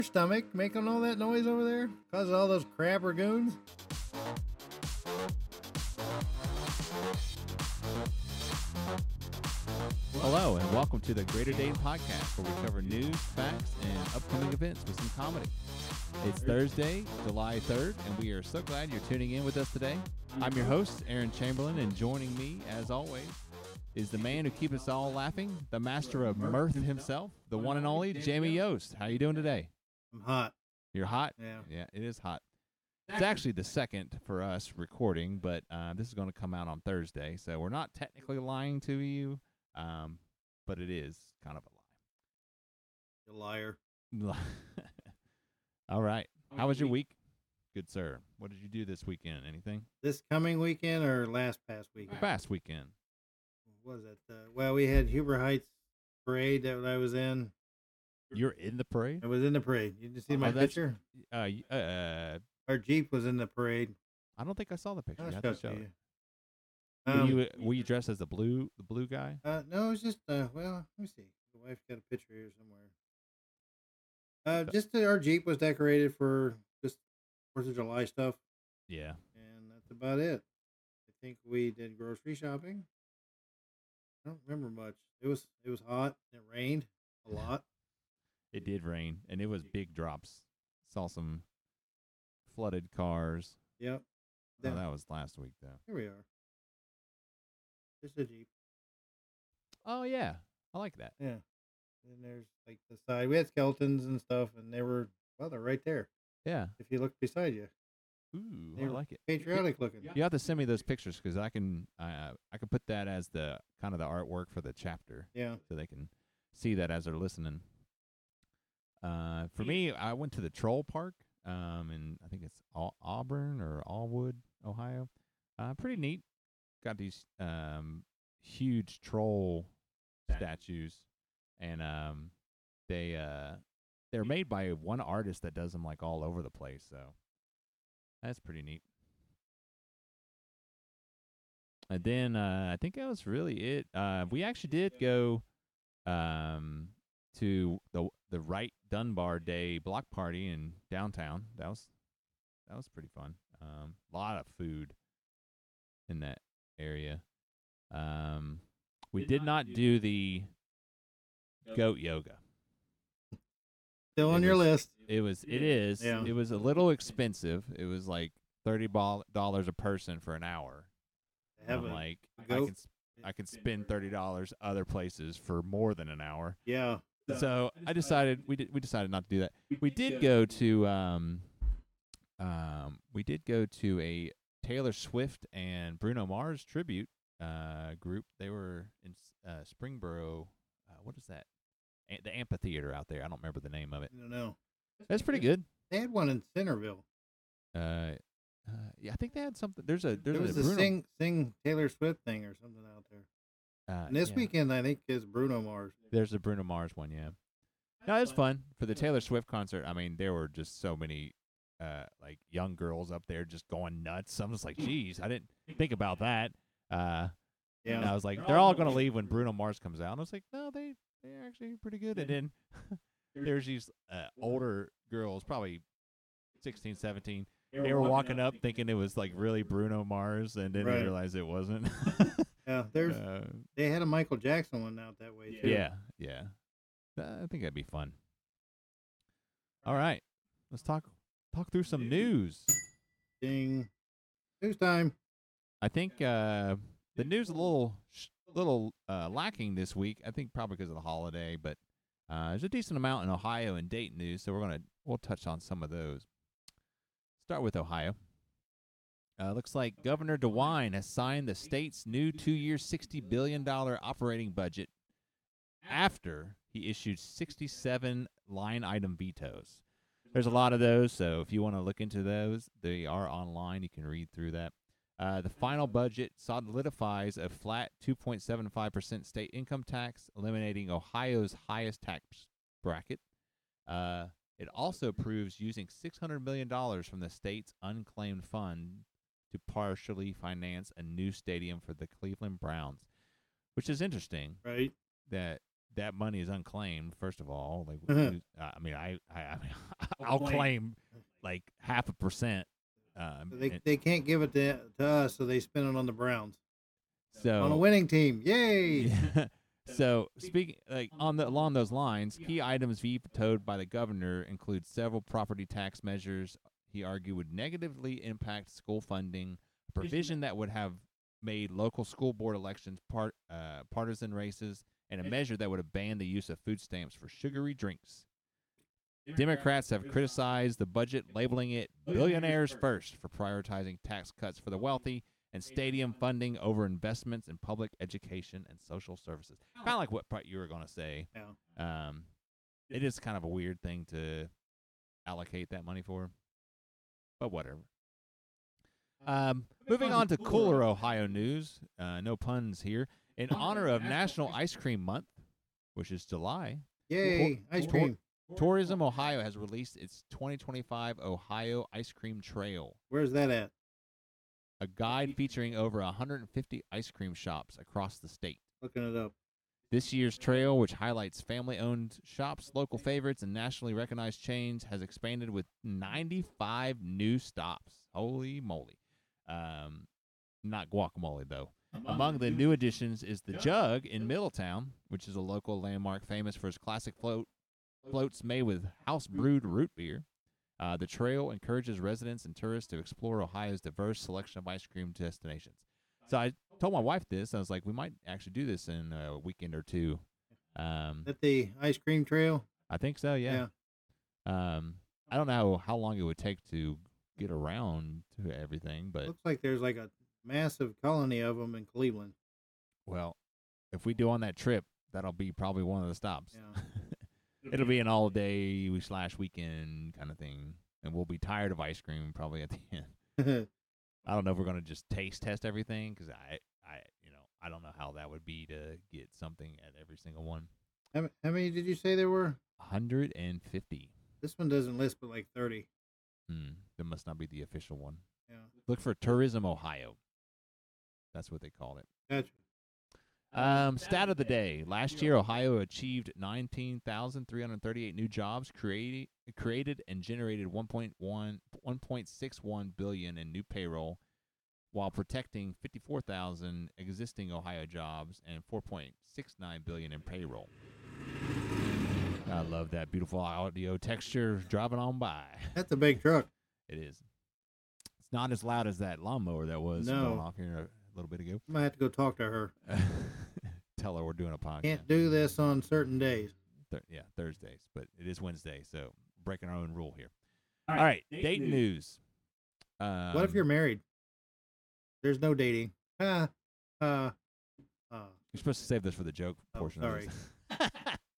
stomach making all that noise over there? Causing all those crab ragoons? Hello, and welcome to the Greater Dane Podcast, where we cover news, facts, and upcoming events with some comedy. It's Thursday, July 3rd, and we are so glad you're tuning in with us today. I'm your host, Aaron Chamberlain, and joining me, as always, is the man who keeps us all laughing, the master of mirth himself, the one and only Jamie Yost. How you doing today? I'm hot. You're hot? Yeah. Yeah, it is hot. It's actually the second for us recording, but this is going to come out on Thursday, so we're not technically lying to you, but it is kind of You liar. a lie. All right. How was your week? Good, sir. What did you do this weekend? Anything? This coming weekend or past weekend? Past weekend. What was it? Well, we had Huber Heights parade that I was in. You're in the parade? I was in the parade. You just see my that's- picture? I Our Jeep was in the parade. don't think I saw the picture. I'll You have to show show it it. to you. Were you dressed as the blue guy? No, it was just well, let me see. The wife's got a picture here somewhere. Just our Jeep was decorated for just 4th of July stuff, Yeah. and that's about it. I think we did grocery shopping. I don't remember much. It was hot. It rained a lot. It did rain, and it was big drops. Saw some flooded cars. Yep. Oh, that was last week, though. Here we are. Just a Jeep. Oh, yeah. I like that. Yeah. And there's like the side. We had skeletons and stuff, and they're right there. Yeah. If you look beside you, Ooh, They I were like it. patriotic looking. You have to send me those pictures because I can put that as the kind of the artwork for the chapter, Yeah. so they can see that as they're listening. For me, I went to the Troll Park, and I think it's Auburn or Allwood, Ohio. Pretty neat. Got these huge troll statues, and they're made by one artist that does them like all over the place. So that's pretty neat. And then I think that was really it. We actually did go to the Wright Dunbar Day block party in downtown. That was pretty fun. A lot of food in that area. We did not do the goat yoga. Still on It your was- list. It is. Yeah. It was a little expensive. It was like $30 a person for an hour. Have I'm a like, goat. I can spend $30 other places for more than an hour. Yeah. So I decided we decided not to do that. We did go to a Taylor Swift and Bruno Mars tribute group. They were in Springboro. What is that? The amphitheater out there. I don't remember the name of it. I don't know. That's pretty good. They had one in Centerville. Yeah, I think they had something. There's a There was a Bruno, sing Taylor Swift thing or something out there. And this yeah. weekend, I think, is Bruno Mars. There's a Bruno Mars one, yeah. No, it's fun for the Taylor Swift concert. I mean, there were just so many like young girls up there just going nuts. I'm just like, geez, I didn't think about that. And I was like, they're all gonna leave when Bruno Mars comes out. And I was like, no, they're actually pretty good. And then there's these older girls, probably 16, 17. They were walking up thinking it was like really Bruno Mars, and then they Right. realized it wasn't. Yeah, they had a Michael Jackson one out that way too. Yeah. I think that'd be fun. All right, let's talk through some news. Ding. News time. I think the news a little lacking this week. I think probably because of the holiday, but there's a decent amount in Ohio and Dayton news, so we'll touch on some of those. Start with Ohio. Looks like Governor DeWine has signed the state's new 2-year, $60 billion operating budget after he issued 67 line item vetoes. There's a lot of those, so if you want to look into those, they are online. You can read through that. The final budget solidifies a flat 2.75% state income tax, eliminating Ohio's highest tax bracket. It also approves using $600 million from the state's unclaimed fund to partially finance a new stadium for the Cleveland Browns, which is interesting. Right. That that money is unclaimed. First of all, like, I mean, I'll Claim. claim like 0.5%. So they can't give it to us, so they spend it on the Browns. So On a winning team, yay! Yeah. So speaking along those lines, key items vetoed by the governor include several property tax measures he argued would negatively impact school funding, a provision that would have made local school board elections partisan races, and a measure that would have banned the use of food stamps for sugary drinks. Democrats have criticized the budget, labeling it billionaires first for prioritizing tax cuts for the wealthy and stadium funding over investments in public education and social services. Kind of like what you were going to say. Yeah. It is kind of a weird thing to allocate that money for, but whatever. Moving on to cooler Ohio news. No puns here. In honor of National Ice Cream Month, which is July, Yay! Ice cream. Tourism Ohio has released its 2025 Ohio Ice Cream Trail, Where's that at? a guide featuring over 150 ice cream shops across the state. Looking it up. This year's trail, which highlights family-owned shops, local favorites, and nationally recognized chains, has expanded with 95 new stops. Holy moly. Not guacamole, though. Among the new additions is the Jug in Middletown, which is a local landmark famous for its classic floats made with house-brewed root beer. The trail encourages residents and tourists to explore Ohio's diverse selection of ice cream destinations. So I told my wife this. I was like, we might actually do this in a weekend or two. At the ice cream trail? I think so, yeah. I don't know how long it would take to get around to everything, but Looks like there's like a massive colony of them in Cleveland. well, if we do on that trip, that'll be probably one of the stops. Yeah. It'll be an all-day / weekend kind of thing, and we'll be tired of ice cream probably at the end. I don't know if we're gonna just taste test everything because I don't know how that would be to get something at every single one. How many did you say there were? 150. This one doesn't list but like 30. That must not be the official one. Yeah. Look for Tourism Ohio. That's what they called it. Gotcha. Stat of the day. Last year, Ohio achieved 19,338 new jobs, created and generated 1.61 billion in new payroll, while protecting 54,000 existing Ohio jobs and 4.69 billion in payroll. I love that beautiful audio texture driving on by. That's a big truck. It is. It's not as loud as that lawnmower that was going off here a little bit ago. I might have to go talk to her. Tell her we're doing a podcast. Can't do this on certain days. Thursdays, but it is Wednesday, so breaking our own rule here. All right, Dayton news. What if you're married? There's no dating. You're supposed to save this for the joke portion sorry. of this.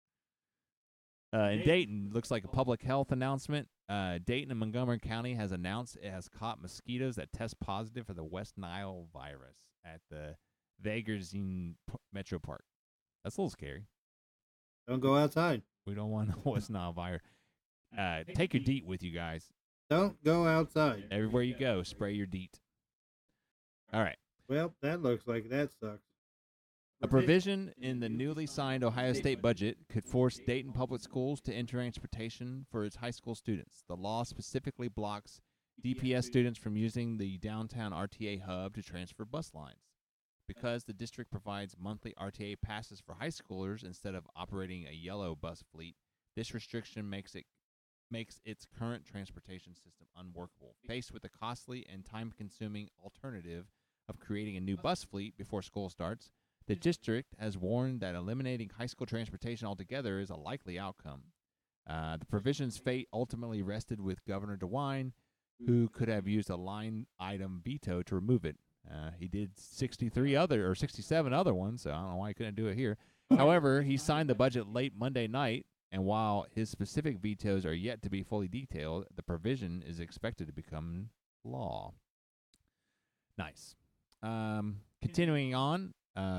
In Dayton, looks like a public health announcement. Dayton and Montgomery County has announced it has caught mosquitoes that test positive for the West Nile virus at the Vagerzine Metro Park. That's a little scary. Don't go outside. We don't want the West Nile virus. Take your DEET with you guys. Don't go outside. Everywhere you go, spray your DEET. All right. Well, that looks like that sucks. A provision in the newly signed Ohio State budget could force Dayton Public Schools to enter transportation for its high school students. The law specifically blocks DPS students from using the downtown RTA hub to transfer bus lines. Because the district provides monthly RTA passes for high schoolers instead of operating a yellow bus fleet, this restriction makes its current transportation system unworkable. Faced with the costly and time-consuming alternative of creating a new bus fleet before school starts, the district has warned that eliminating high school transportation altogether is a likely outcome. The provision's fate ultimately rested with Governor DeWine, who could have used a line item veto to remove it. He did 67 other ones, so I don't know why he couldn't do it here. However, he signed the budget late Monday night, and while his specific vetoes are yet to be fully detailed, the provision is expected to become law. Nice. Continuing on,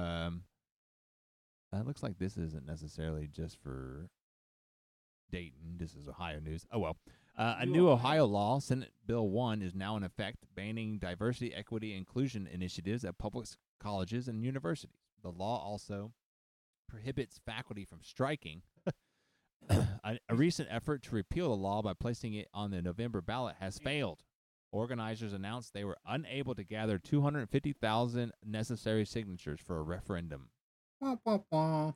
it looks like this isn't necessarily just for Dayton. This is Ohio news. Oh, well. A new Ohio law, Senate Bill 1, is now in effect, banning diversity, equity, and inclusion initiatives at public colleges and universities. The law also prohibits faculty from striking. A recent effort to repeal the law by placing it on the November ballot has failed. Organizers announced they were unable to gather 250,000 necessary signatures for a referendum. Wah, wah, wah.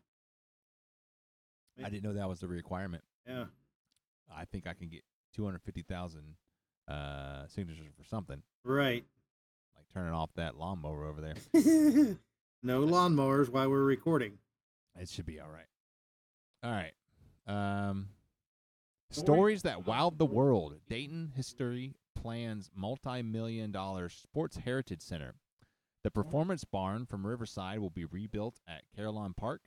I didn't know that was the requirement. Yeah. I think I can get 250,000 signatures for something, Right. like turning off that lawnmower over there. No lawnmowers while we're recording. It should be all right. All right. Stories that wowed the world. Dayton History plans multi-million-dollar sports heritage center. The performance barn from Riverside will be rebuilt at Caroline Park.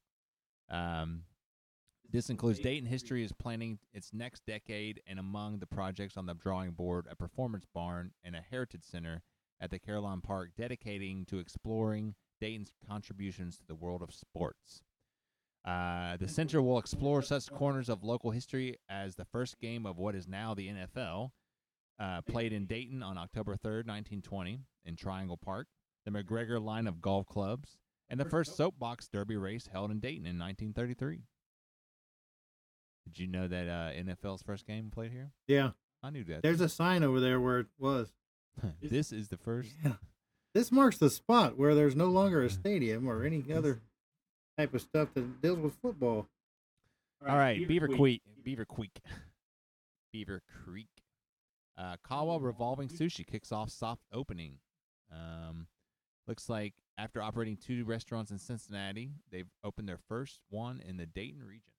This includes Dayton History is planning its next decade, and among the projects on the drawing board, a performance barn and a heritage center at the Caroline Park dedicating to exploring Dayton's contributions to the world of sports. The center will explore such corners of local history as the first game of what is now the NFL, played in Dayton on October 3rd, 1920, in Triangle Park, the McGregor line of golf clubs, and the first soapbox derby race held in Dayton in 1933. Did you know that NFL's first game played here? Yeah. I knew that. There's a sign over there where it was. This is the first. Yeah. This marks the spot where there's no longer a stadium or any other type of stuff that deals with football. All right, Beaver Creek. Kawa Revolving Sushi kicks off soft opening. Looks like after operating 2 restaurants in Cincinnati, they've opened their first one in the Dayton region.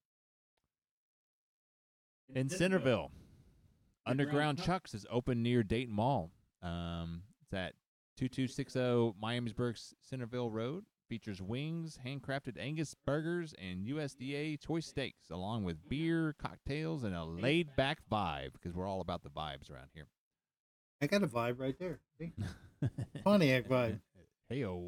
In Centerville, Underground Chuck's is open near Dayton Mall. It's at 2260 Miamisburg Centerville Road. Features wings, handcrafted Angus burgers, and USDA choice steaks, along with beer, cocktails, and a laid-back vibe, because we're all about the vibes around here. I got a vibe right there. See? Pontiac vibe. Hey-o.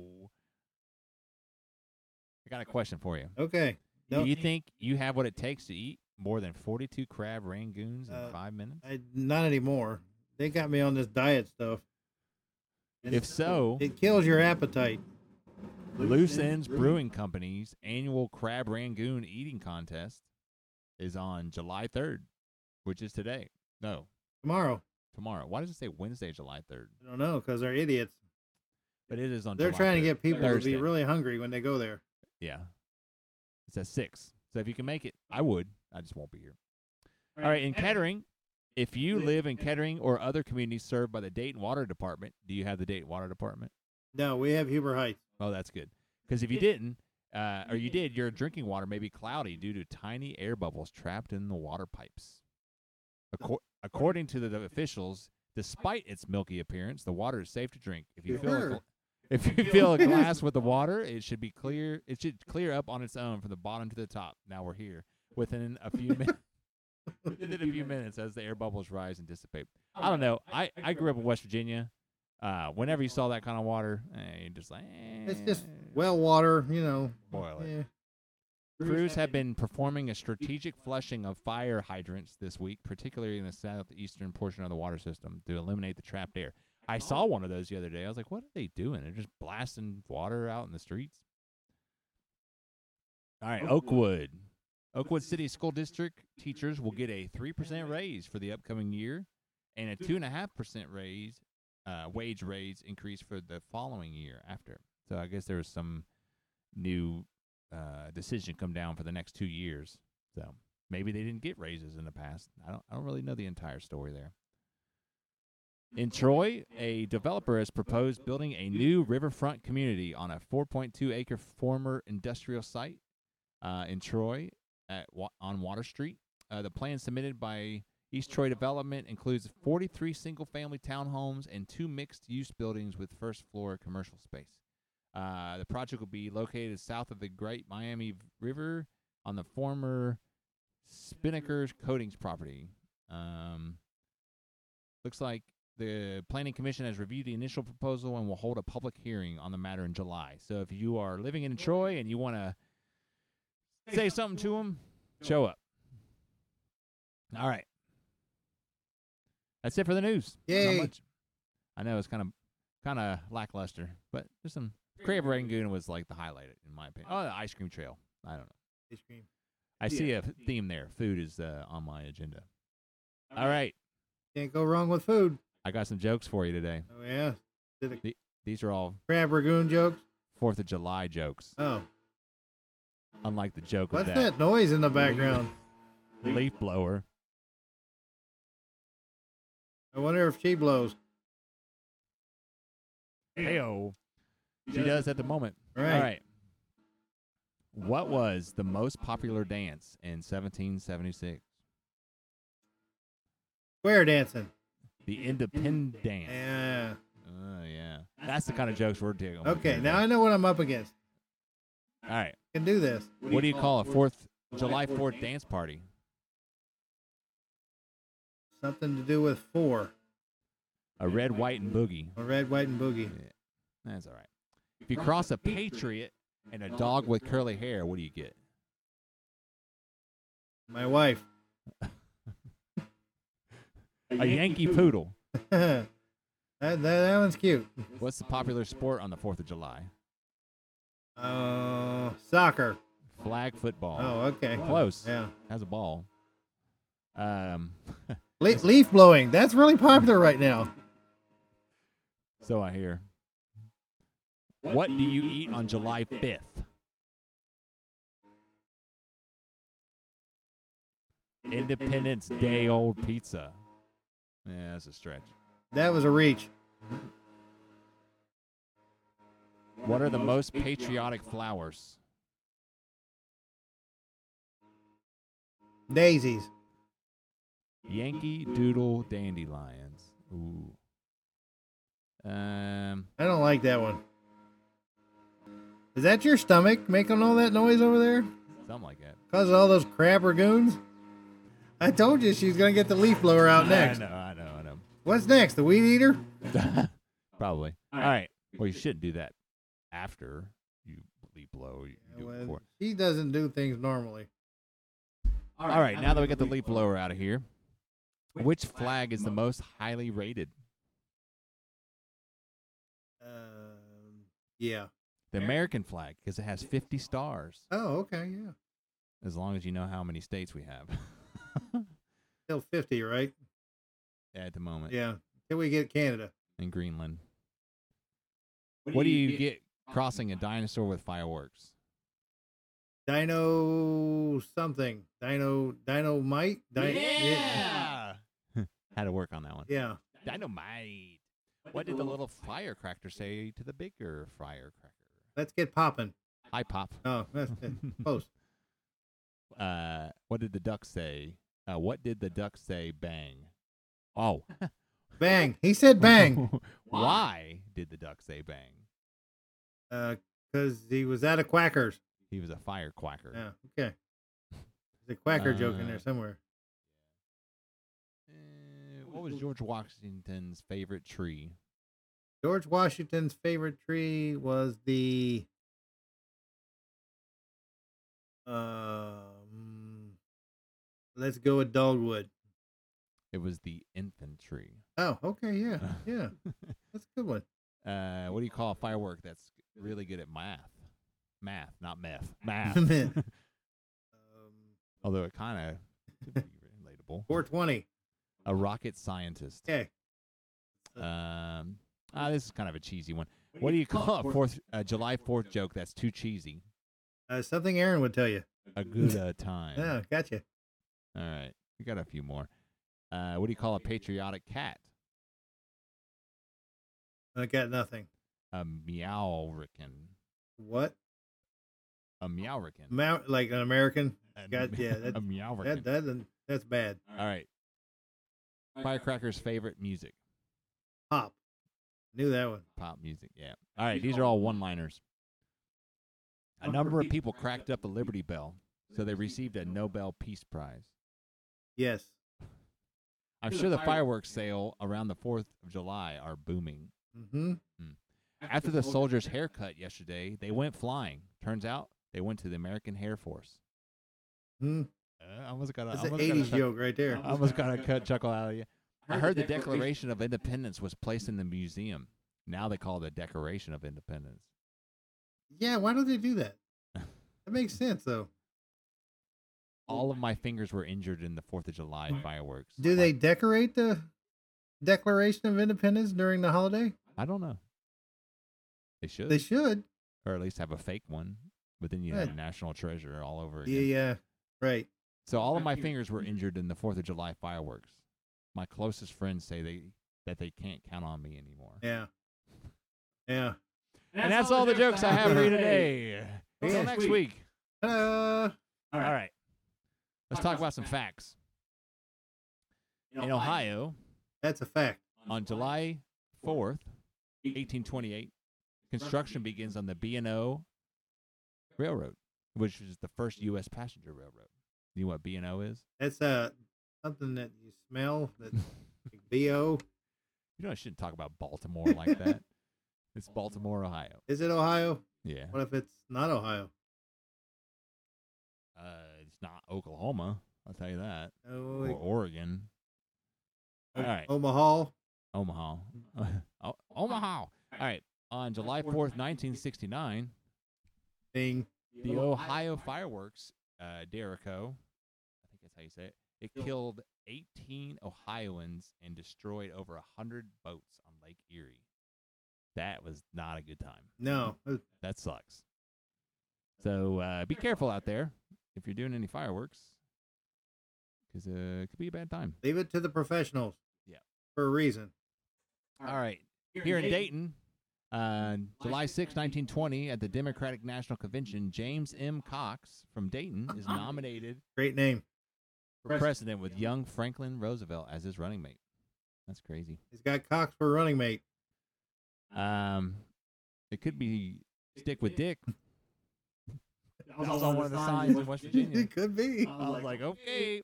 I got a question for you. Okay. Do you think you have what it takes to eat more than 42 crab rangoons in 5 minutes? Not anymore. They got me on this diet stuff. And If so, it kills your appetite. Loose Ends Brewing Company's annual Crab Rangoon eating contest is on July 3rd, which is today. No, Tomorrow. tomorrow. Why does it say Wednesday, July 3rd? I don't know, because they're idiots. But it is on They're July trying to 3rd. get people Thursday. to be really hungry when they go there. Yeah. It's at 6. So if you can make it, I would. I just won't be here. All right, in Kettering, if you live in Kettering or other communities served by the Dayton Water Department, do you have the Dayton Water Department? No, we have Huber Heights. Oh, that's good. Because if you didn't, or you did, your drinking water may be cloudy due to tiny air bubbles trapped in the water pipes. According to the officials, despite its milky appearance, the water is safe to drink. If you fill a glass with the water, it should be clear. It should clear up on its own from the bottom to the top. Now we're here within a few minutes. Within a few minutes, as the air bubbles rise and dissipate. I don't know. I grew up in West Virginia. Whenever you saw that kind of water, you're just like, It's just well water, boil it. Yeah. Crews have been performing a strategic flushing of fire hydrants this week, particularly in the southeastern portion of the water system, to eliminate the trapped air. I saw one of those the other day. I was like, what are they doing? They're just blasting water out in the streets. All right, Oakwood. Oakwood City School District teachers will get a 3% raise for the upcoming year and a 2.5% raise. Wage raise increase for the following year after. So I guess there was some new decision come down for the next 2 years. So maybe they didn't get raises in the past. I don't really know the entire story there. In Troy, a developer has proposed building a new riverfront community on a 4.2-acre former industrial site in Troy on Water Street. The plan submitted by East Troy Development includes 43 single-family townhomes and 2 mixed-use buildings with first-floor commercial space. The project will be located south of the Great Miami River on the former Spinnaker's Coatings property. Looks like the Planning Commission has reviewed the initial proposal and will hold a public hearing on the matter in July. So if you are living in Troy and you want to say something to them, show up. All right. That's it for the news. Yay. Not much. I know it's kind of lackluster, but there's some. Crab Rangoon was like the highlight, in my opinion. Oh, the ice cream trail. I don't know. Ice cream. I see a theme there. Food is on my agenda. All right. Can't go wrong with food. I got some jokes for you today. Oh, yeah. These are all Crab Ragoon jokes? 4th of July jokes. Oh. Unlike the joke What's of that noise in the background? leaf blower. I wonder if she blows. Heyo. She does at the moment. Right. All right. What was the most popular dance in 1776? Square dancing. The Independence Dance. Yeah. Oh, yeah. That's the kind of jokes we're doing. Okay, now I know what I'm up against. All right. I can do this. What do you call a July 4th dance party? Something to do with 4. A red, white, and boogie. A red, white, and boogie. Yeah, that's all right. If you cross a patriot and a dog with curly hair, what do you get? My wife. A Yankee poodle. that one's cute. What's the popular sport on the 4th of July? Soccer. Flag football. Oh, okay. Close. Yeah. Has a ball. Leaf blowing. That's really popular right now. So I hear. What do you eat on July 5th? Independence Day old pizza. Yeah, that's a stretch. That was a reach. What are the most patriotic flowers? Daisies. Yankee Doodle dandelions. Ooh. I don't like that one. Is that your stomach making all that noise over there? Something like that. Because of all those crab ragoons? I told you she's going to get the leaf blower out next. I know. What's next? The weed eater? Probably. All right. Well, you shouldn't do that after you leaf blow. You do it before. She doesn't do things normally. All right. Now that we got the leaf blower out of here, which flag is the most highly rated? Yeah. The American flag, because it has 50 stars. Oh, okay, yeah. As long as you know how many states we have. Still 50, right? At the moment. Yeah. Till we get Canada. And Greenland. What do you get crossing a dinosaur with fireworks? Dino something. Dynamite? Yeah! Had to work on that one. Yeah. Dynamite. What did the little firecracker say to the bigger firecracker? Let's get popping. Hi, Pop. Oh, that's close. What did the duck say? What did the duck say? Bang. Oh. Bang. He said bang. Why did the duck say bang? Because he was out of quackers. He was a firecracker. Yeah, okay. There's a quacker joke in there somewhere. What was George Washington's favorite tree? George Washington's favorite tree was the let's go with dogwood. It was the infantry. Oh, okay, yeah. Yeah. That's a good one. What do you call a firework that's really good at math? Math, not meth. Math. Although it kind of could be relatable. 420. A rocket scientist. Okay. This is kind of a cheesy one. What do you call a July 4th joke that's too cheesy? Something Aaron would tell you. A good time. Yeah, gotcha. All right. We got a few more. What do you call a patriotic cat? I got nothing. A meowrican. What? A meowrican. Like an American? A meowrican. That's bad. All right. Firecracker's favorite music. Pop. Knew that one. Pop music, yeah. All right, these are all one-liners. A number of people cracked up the Liberty Bell, so they received a Nobel Peace Prize. Yes. I'm sure the fireworks sale around the 4th of July are booming. Mm-hmm. After the soldiers' haircut yesterday, they went flying. Turns out they went to the American Air Force. That's an 80s joke right there. I almost got a chuckle out of you. I heard the Declaration of Independence was placed in the museum. Now they call it the Declaration of Independence. Yeah, why do they do that? That makes sense, though. All of my fingers were injured in the 4th of July fireworks. Do they decorate the Declaration of Independence during the holiday? I don't know. They should. They should. Or at least have a fake one. But then you have national treasure all over again. Yeah, right. So all of my fingers were injured in the 4th of July fireworks. My closest friends say that they can't count on me anymore. Yeah. Yeah. And that's all the jokes I have for you today. Until next week. Ta-da! All right. Let's talk about some facts. In Ohio, That's a fact. on July 4th, 1828, construction begins on the B&O Railroad, which is the first U.S. passenger railroad. You know what B&O is? That's something that you smell. That like BO. You know I shouldn't talk about Baltimore like that. It's Baltimore, Ohio. Is it Ohio? Yeah. What if it's not Ohio? It's not Oklahoma. I'll tell you that. Oh, Or Oregon. All right. Omaha. Omaha. Omaha. All right. On July 4th, 1969, Thing. the Ohio fireworks, Dericho, I think that's how you say it, it killed 18 Ohioans and destroyed over 100 boats on Lake Erie. That was not a good time. No. That sucks. So be careful out there if you're doing any fireworks, because it could be a bad time. Leave it to the professionals. Yeah. For a reason. All right. Here in Dayton, July 6, 1920, at the Democratic National Convention, James M. Cox from Dayton is nominated Great name. for president with young Franklin Roosevelt as his running mate. That's crazy. He's got Cox for running mate. It could be stick with Dick. That was on one of the signs in West Virginia. It could be. I was like, okay.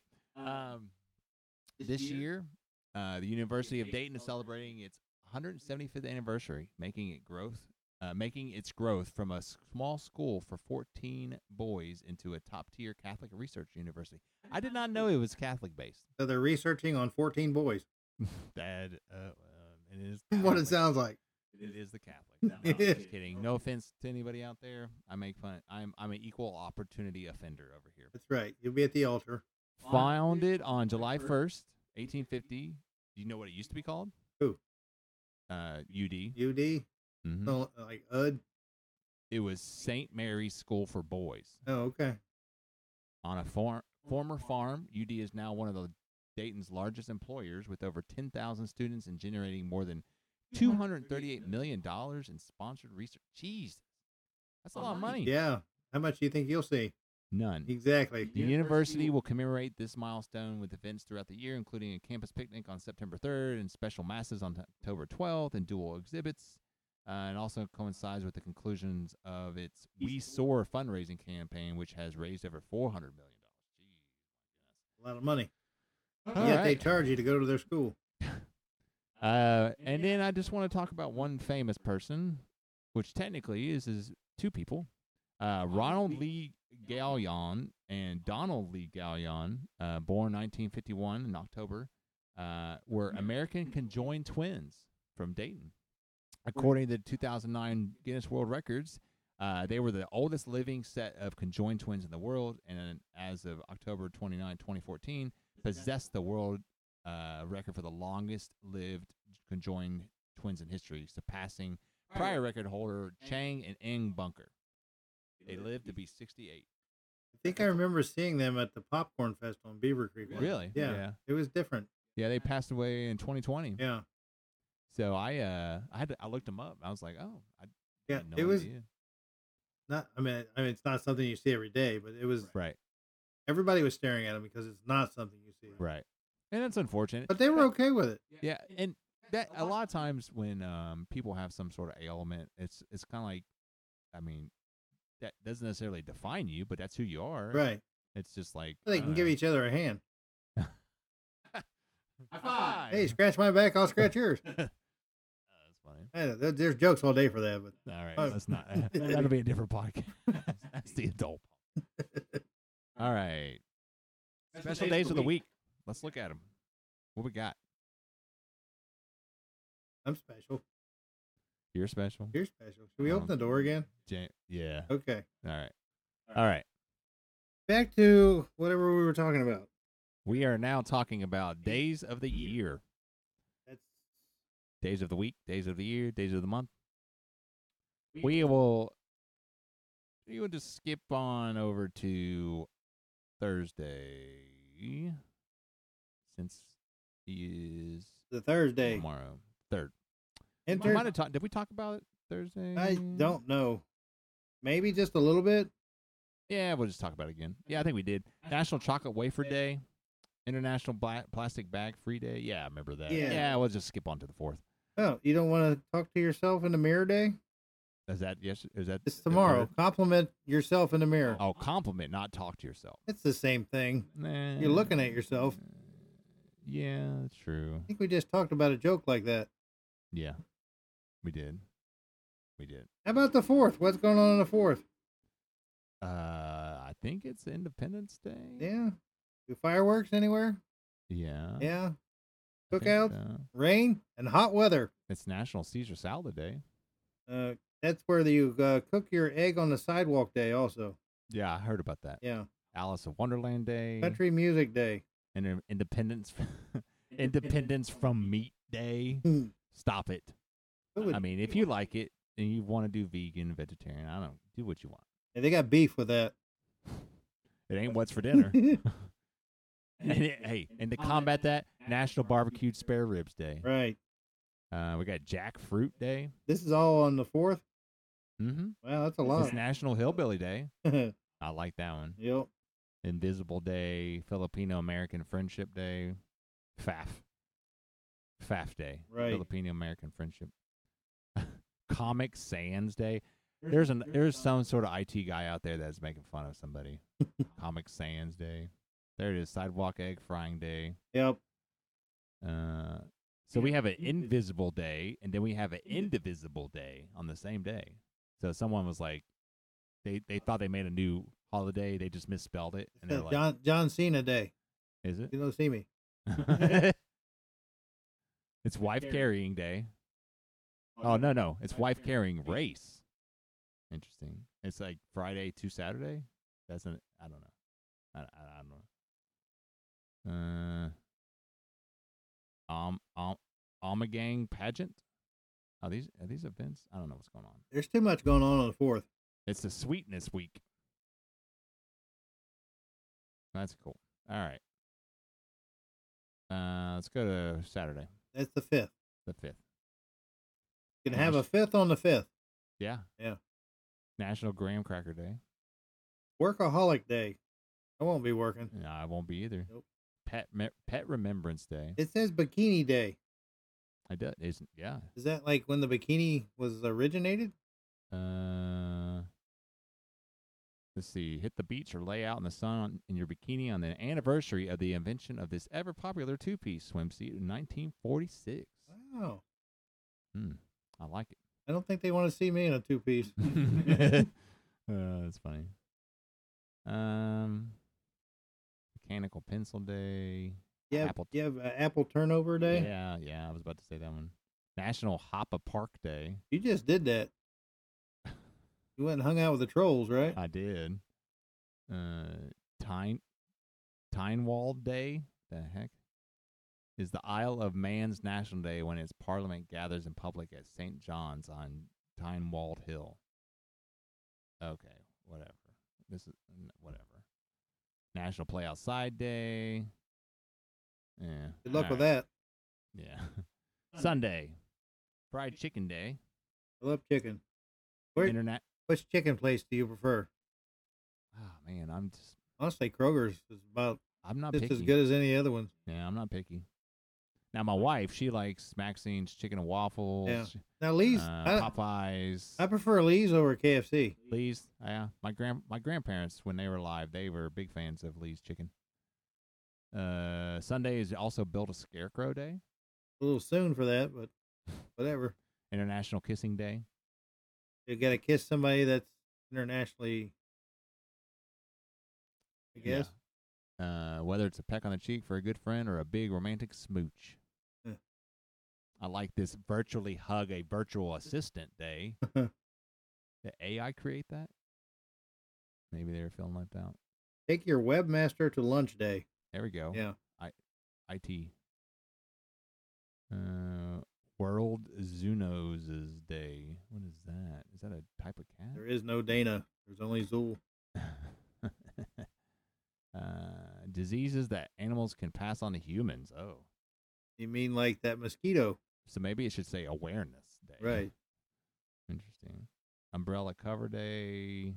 This year, the University of Dayton is celebrating its 175th anniversary, making its growth from a small school for 14 boys into a top-tier Catholic research university. I did not know it was Catholic-based. So they're researching on 14 boys. It is What it Catholic. sounds like. It is the Catholic. No, I'm just kidding. No offense to anybody out there. I make fun. I'm an equal opportunity offender over here. That's right. You'll be at the altar. Founded on July 1st, 1850. Do you know what it used to be called? Who? UD. UD? Mhm. So, like UD? It was St. Mary's School for Boys. Oh, okay. On a former farm, UD is now one of the Dayton's largest employers with over 10,000 students and generating more than $238 million in sponsored research. Jeez, that's a lot of money. Yeah. How much do you think you'll see? None. Exactly. The university will commemorate this milestone with events throughout the year, including a campus picnic on September 3rd and special masses on October 12th and dual exhibits. And also coincides with the conclusions of its We Soar fundraising campaign, which has raised over $400 million. Jeez, A lot of money. All Yet they right. charge you to go to their school. And then I just want to talk about one famous person, which technically is two people. Ronald Lee Gallion and Donald Lee Gallion, born 1951 in October, were American conjoined twins from Dayton. According to the 2009 Guinness World Records, they were the oldest living set of conjoined twins in the world, and as of October 29, 2014, possessed the world record for the longest-lived conjoined twins in history, surpassing prior record holder Chang and Eng Bunker. They lived to be 68. I think I remember seeing them at the Popcorn Festival in Beaver Creek. Really? Yeah. It was different. Yeah, they passed away in 2020. Yeah. So I looked them up. I was like, oh, I Yeah. had no It was idea. not, I mean, it's not something you see every day, but it was, Right, everybody was staring at them because it's not something you see. right. And that's unfortunate. But they were okay with it. Yeah, and that a lot of times when people have some sort of ailment, it's kind of like, I mean, that doesn't necessarily define you, but that's who you are. Right. It's just like They can give each other a hand. high five. Hey, scratch my back, I'll scratch yours. That's funny. Hey, there's jokes all day for that, but All right, Oh. let's not. That'll be a different podcast. That's the adult. All right. Special days of the week. Let's look at them. What we got? I'm special. You're special. You're special. Should we open the door again? Yeah. Okay. All right. All right. Back to whatever we were talking about. We are now talking about days of the year, That's days of the week, days of the year, days of the month. We will just skip on over to Thursday, since he is the Thursday. tomorrow. Third. And We might have talked. Did we talk about it Thursday? I don't know. Maybe just a little bit. Yeah, we'll just talk about it again. Yeah, I think we did. National Chocolate Wafer Day, International Plastic Bag Free Day. Yeah, I remember that. Yeah. We'll just skip on to the 4th. Oh, you don't want to talk to yourself in the mirror day? Is that yes? Is that It's the tomorrow. 3rd? Compliment yourself in the mirror. Oh, compliment, not talk to yourself. It's the same thing. Nah. You're looking at yourself. Yeah, that's true. I think we just talked about a joke like that. Yeah, we did. How about the 4th? What's going on the 4th? I think it's Independence Day. Yeah. Do fireworks anywhere? Yeah. Yeah. I think Cookouts, so. rain, and hot weather. It's National Caesar Salad Day. That's where you cook your egg on the sidewalk day also. Yeah, I heard about that. Yeah. Alice of Wonderland Day. Country music day. And Independence Independence from Meat Day. Stop it. I mean, if you like it and you want to do vegan, vegetarian, I don't do what you want. Yeah, they got beef with that. It ain't what's for dinner. And to combat that, National Barbecued Spare Ribs Day. Right. We got Jackfruit Day. This is all on the 4th? Mm-hmm. Wow, that's a lot. It's National Hillbilly Day. Yep. I like that one. Invisible Day, Filipino American Friendship Day, FAF Day, Right. Filipino American Friendship. Comic Sans Day. There's some sort of IT guy out there that's making fun of somebody. Comic Sans Day. There it is. Sidewalk Egg Frying Day. Yep. So we have an Invisible Day, and then we have an Indivisible Day on the same day. So someone was like, they thought they made a new holiday, they just misspelled it, and they're like, John Cena Day. "Is it?" You don't see me. It's Wife Carrying Day. Oh no, it's Wife Carrying Race. Interesting. It's like Friday to Saturday. I don't know. I don't know. Omegang pageant. Are these events? I don't know what's going on. There's too much going on the 4th. It's the Sweetness Week. That's cool. All right. Let's go to Saturday, That's the 5th. the 5th. You can have a 5th on the 5th. Yeah. Yeah. National Graham Cracker Day. Workaholic Day. I won't be working. No, I won't be either. Nope. Pet Remembrance Day. It says Bikini Day. I do. Isn't yeah. Is that like when the bikini was originated? Let's see. Hit the beach or lay out in the sun in your bikini on the anniversary of the invention of this ever popular two-piece swimsuit in 1946. Wow. I like it. I don't think they want to see me in a 2-piece. That's funny. Mechanical Pencil Day. You have Apple Turnover Day? Yeah, I was about to say that one. National Hop a Park Day. You just did that. You went and hung out with the trolls, right? I did. Tynewald Day. The heck? Is the Isle of Man's National Day when its parliament gathers in public at St. John's on Tynewald Hill. Okay, whatever. This is whatever. National Play Outside Day. Yeah. Good luck all with right. that. Yeah. Sunday. Fried Chicken Day. I love chicken. Internet. Which chicken place do you prefer? Oh man, Honestly, Kroger's is about I'm not just picky. as good as any other ones. Yeah, I'm not picky. Now my wife, she likes Maxine's chicken and waffles. Yeah. Now Lee's, Popeyes. I prefer Lee's over KFC. Lee's. Yeah. My grandparents, when they were alive, they were big fans of Lee's chicken. Sunday is also Build a Scarecrow Day. A little soon for that, but whatever. International Kissing Day. You got to kiss somebody that's internationally, I guess. Yeah. Whether it's a peck on the cheek for a good friend or a big romantic smooch. I like this virtually hug a virtual assistant day. Did AI create that? Maybe they were feeling left out. Take your webmaster to lunch day. There we go. Yeah. IT. World Zoonoses Day. What is that? Is that a type of cat? There is no Dana. There's only Zool. Diseases that animals can pass on to humans. Oh. You mean like that mosquito? So maybe it should say Awareness Day. Right. Interesting. Umbrella Cover Day.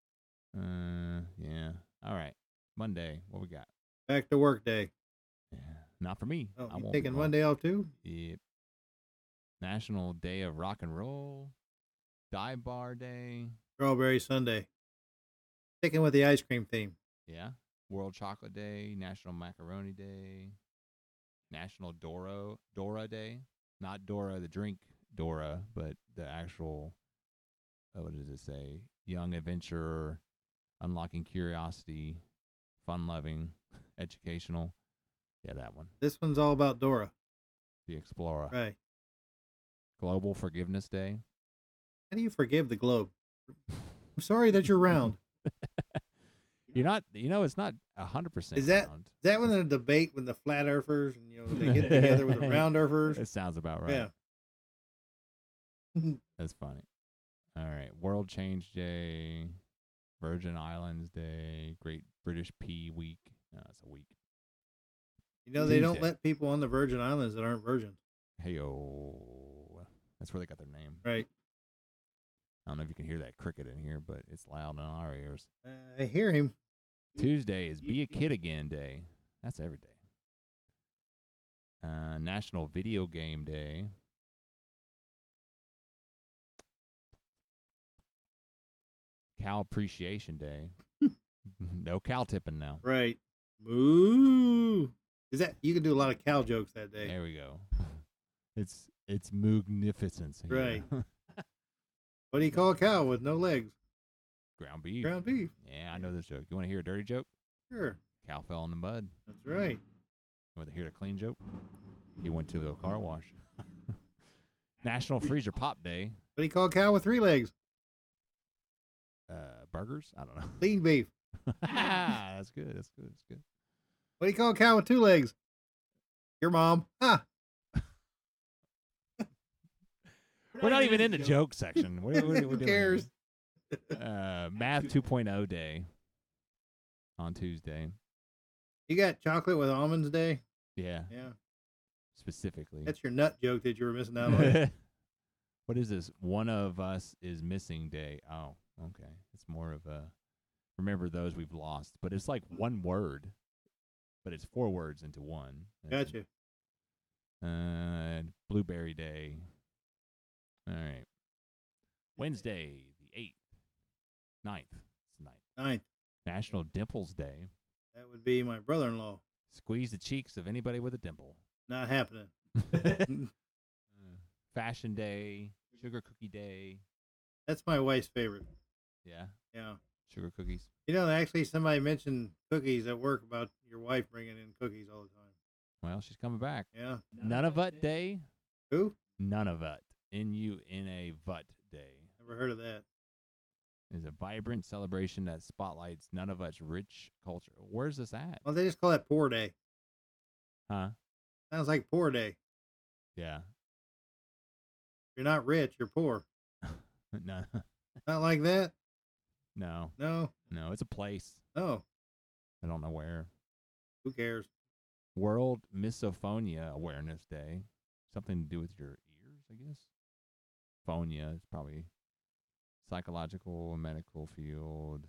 Yeah. All right. Monday. What we got? Back to work day. Yeah. Not for me. Oh, I you won't be taking going. Monday off too? Yep. National Day of Rock and Roll. Dive Bar Day. Strawberry Sunday. Sticking with the ice cream theme. Yeah. World Chocolate Day. National Macaroni Day. National Dora Day. Not Dora the drink Dora, but the actual, what does it say? Young adventurer, unlocking curiosity, fun-loving, educational. Yeah, that one. This one's all about Dora. The Explorer. Right. Global Forgiveness Day. How do you forgive the globe? I'm sorry that you're round. You're not, it's not 100% Is that round. is that when the debate when the flat earthers and they get together with the round earthers? It sounds about right. Yeah. That's funny. All right. World Change Day. Virgin Islands Day. Great British Pea Week. No, it's a week. You know, they don't Tuesday. let people on the Virgin Islands that aren't virgins. Hey-o. That's where they got their name. Right. I don't know if you can hear that cricket in here, but it's loud in our ears. I hear him. Tuesday is Be a Kid Again Day. That's every day. National Video Game Day. Cow Appreciation Day. No cow tipping now. Right. Moo. Is that you can do a lot of cow jokes that day? There we go. It's magnificence. here. Right. What do you call a cow with no legs? Ground beef. Ground beef. Yeah, I know this joke. You want to hear a dirty joke? Sure. Cow fell in the mud. That's right. You want to hear a clean joke? He went to the car wash. National Freezer Pop Day. What do you call a cow with 3 legs? Burgers? I don't know. Lean beef. That's good. That's good. That's good. What do you call a cow with 2 legs? Your mom. Ah. We're not even in the joke section. What Who doing cares? here? Math 2.0 Day on Tuesday. You got chocolate with almonds day? Yeah, Yeah. specifically. That's your nut joke that you were missing out on. What is this? One of us is missing day. Oh, okay. It's more of a remember those we've lost, but it's like one word, but it's 4 words into one. Gotcha. Blueberry Day. All right. Wednesday, the 8th. 9th. It's 9th. 9th. National Dimples Day. That would be my brother-in-law. Squeeze the cheeks of anybody with a dimple. Not happening. Fashion Day. Sugar Cookie Day. That's my wife's favorite. Yeah. Yeah. Sugar cookies. You know, actually, somebody mentioned cookies at work about your wife bringing in cookies all the time. Well, she's coming back. Yeah. Nunavut Day. Who? Nunavut. Nunavut Day Never heard of that. is a vibrant celebration that spotlights Nunavut's rich culture. Where's this at? Well, they just call that Poor Day. Huh? Sounds like Poor Day. Yeah. If you're not rich, you're poor. No. Not like that? No. No. No, it's a place. Oh, I don't know where. who cares? World Misophonia Awareness Day. Something to do with your ears, I guess. Phonia is probably psychological and medical field.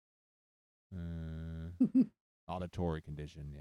Auditory condition,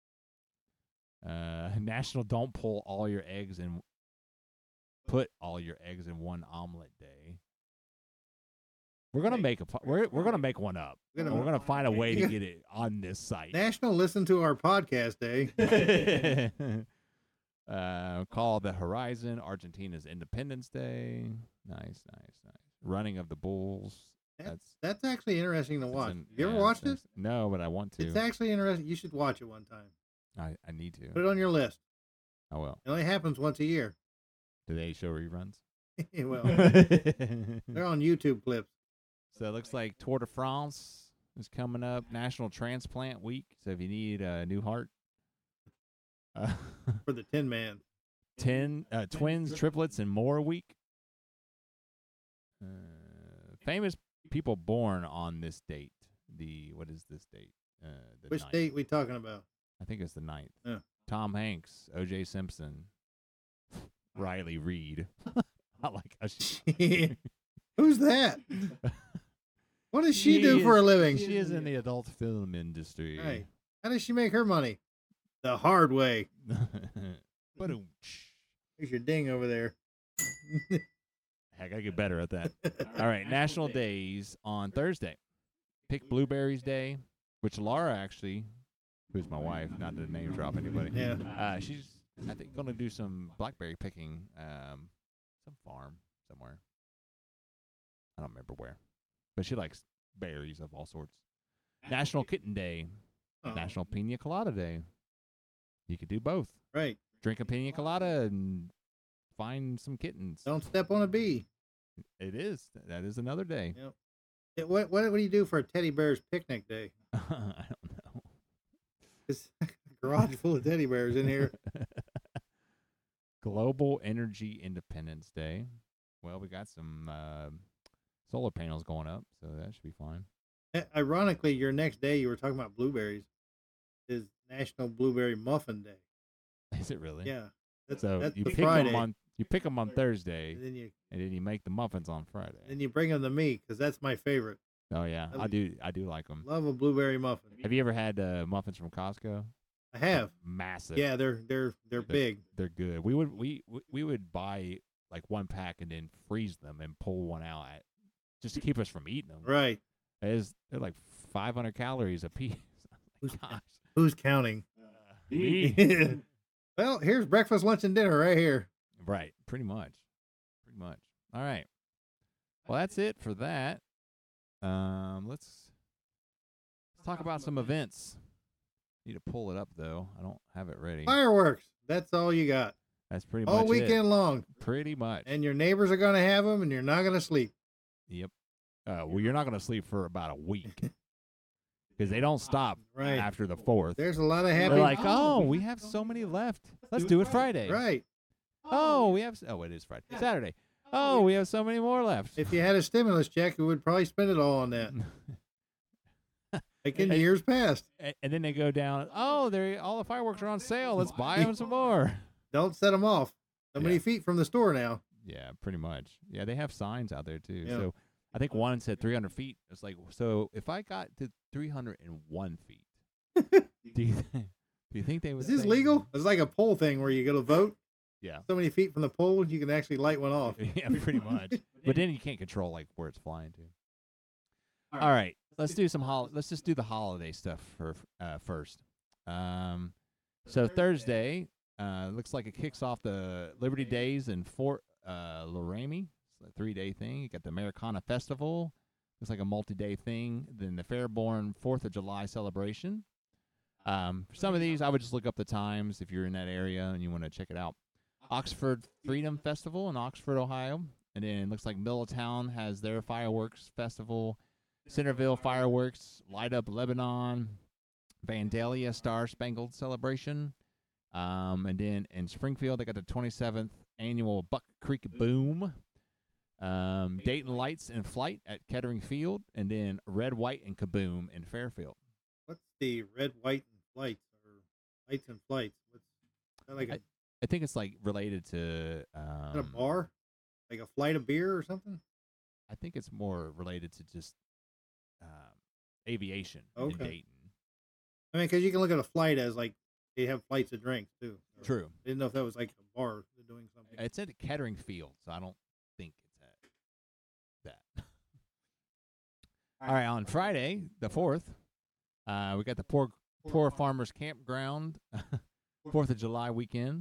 yeah. National Don't Pull All Your Eggs in Put All Your Eggs in One Omelet Day. We're gonna make we're gonna make one up. We're gonna find a way to get it on this site. National Listen to Our Podcast Day. Call the Horizon, Argentina's Independence Day. Nice. Running of the Bulls. That's actually interesting to watch. You ever yeah, watched it? No, but I want to. It's actually interesting. You should watch it one time. I need to. Put it on your list. Oh well. It only happens once a year. Do they show reruns? Well, they're on YouTube clips. So it looks like Tour de France is coming up. National Transplant Week. So if you need a new heart, For the Tin Man. twins, triplets, and more week. Famous people born on this date. What is this date? The Which 9th. date we talking about? I think it's the 9th. Yeah. Tom Hanks, O.J. Simpson, Riley Reid. I like how Who's that? What does she do for a living? She is in the adult film industry. Right. How does she make her money? The hard way. Ba-doom. There's your ding over there. Heck, I get better at that. All right, national days on Thursday. Pick Blueberries Day, which Laura actually, who's my wife, not to name drop anybody. Yeah. She's, I think, going to do some blackberry picking, some farm somewhere. I don't remember where. But she likes berries of all sorts. National Kitten Day. Oh, National Pina Colada Day. You could do both. right. Drink a pina colada and find some kittens. Don't step on a bee. It is. That is another day. Yep. What do you do for a teddy bear's picnic day? I don't know. It's a garage full of teddy bears in here. Global Energy Independence Day. Well, we got some solar panels going up, so that should be fine. Ironically, your next day you were talking about blueberries is National Blueberry Muffin Day. Is it really? Yeah. That's you the pick Friday. them on Thursday, And and then you make the muffins on Friday. then you bring them to me because that's my favorite. Oh yeah, I do like them. Love a blueberry muffin. Have you ever had muffins from Costco? I have. Massive. Yeah, they're big. They're good. We would buy like one pack and then freeze them and pull one out just to keep us from eating them. Right. They're like 500 calories a piece. Gosh. Who's counting? Me. Well, here's breakfast, lunch, and dinner right here. Right. Pretty much. All right. Well, that's it for that. Let's talk about some events. Need to pull it up though. I don't have it ready. Fireworks. That's all you got. That's pretty much All it. weekend long. Pretty much. And your neighbors are going to have them, and you're not going to sleep. Yep. Well, you're not going to sleep for about a week because they don't stop Right. after the 4th. There's a lot of happy. They're like, oh, we have so many left. Let's do it Friday. Right. Oh, it is Friday. Saturday. Oh, we have so many more left. If you had a stimulus check, you would probably spend it all on that. Like in years past. And then they go down. Oh, all the fireworks are on sale. Let's buy them some more. Don't set them off. So many Yeah. feet from the store now. Yeah, pretty much. Yeah, they have signs out there too. Yeah. So I think one said 300 feet. It's like, so if I got to 301 feet, do you think they would? Is this say- legal? It's like a poll thing where you go to vote. Yeah. So many feet from the pole, you can actually light one off. Yeah, pretty much. But then you can't control like where it's flying to. All right, let's do let's just do the holiday stuff first. So Thursday looks like it kicks off the Liberty Days in Fort Laramie. It's a 3-day thing. You got the Americana Festival. Looks like a multi-day thing. Then the Fairborn 4th of July celebration. For some of these, I would just look up the times if you're in that area and you want to check it out. Oxford Freedom Festival in Oxford, Ohio. And then it looks like Middletown has their fireworks festival. Centerville Fireworks, Light Up Lebanon, Vandalia Star Spangled Celebration. And then in Springfield, they got the 27th annual Buck Creek Boom. Dayton Lights and Flight at Kettering Field. And then Red, White, and Kaboom in Fairfield. What's the red, white, and flights or lights and flights? What's is that like I think it's like related to is that a bar? Like a flight of beer or something? I think it's more related to just aviation in Okay. Dayton. I mean, because you can look at a flight as like they have flights of drinks too. So True. I didn't know if that was like a bar doing something. It's at Kettering Field, so I don't think it's at that. All right, on Friday, the 4th, we got the Poor Farmers Campground, 4th of July weekend.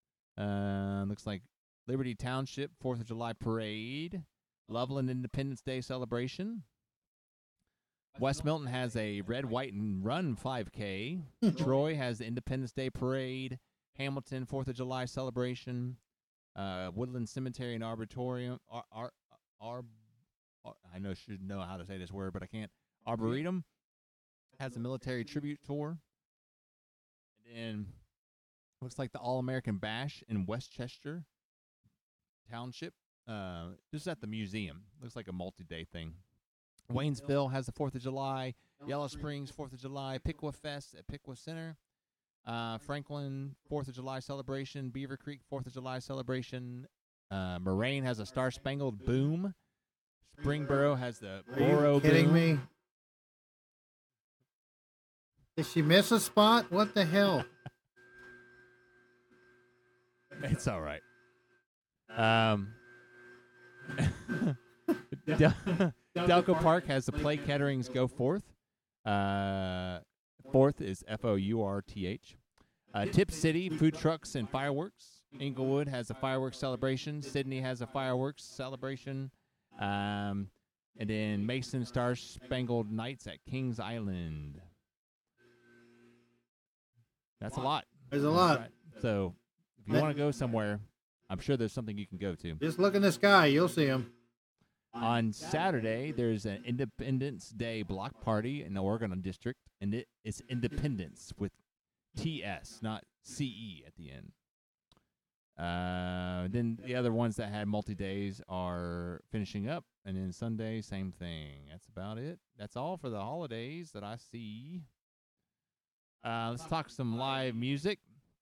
Looks like Liberty Township 4th of July parade, Loveland Independence Day celebration. West Milton has a Red, White, and Run 5K. Troy has the Independence Day parade. Hamilton 4th of July celebration. Woodland Cemetery and Arboretum. I should know how to say this word, but I can't. Arboretum has a military tribute tour. And then looks like the All-American Bash in Westchester Township, just at the museum. Looks like a multi-day thing. Waynesville has the 4th of July. Yellow Springs, 4th of July. Piqua Fest at Piqua Center. Franklin, 4th of July celebration. Beaver Creek, 4th of July celebration. Moraine has a Star Spangled Boom. Springboro has the Boro Are you kidding Boom. me? Did she miss a spot? What the hell? It's all right. Delco Park has the Play Caterings Go Forth. Fourth is Fourth. Tip City, food trucks and fireworks. Inglewood has a fireworks celebration. Sydney has a fireworks celebration. And then Mason Star Spangled Nights at Kings Island. That's a lot. There's a lot. Right. So if you want to go somewhere, I'm sure there's something you can go to. Just look in the sky. You'll see them. On Saturday, there's an Independence Day block party in the Oregon District, and it's Independence with TS, not CE at the end. Then the other ones that had multi-days are finishing up, and then Sunday, same thing. That's about it. That's all for the holidays that I see. Let's talk some live music.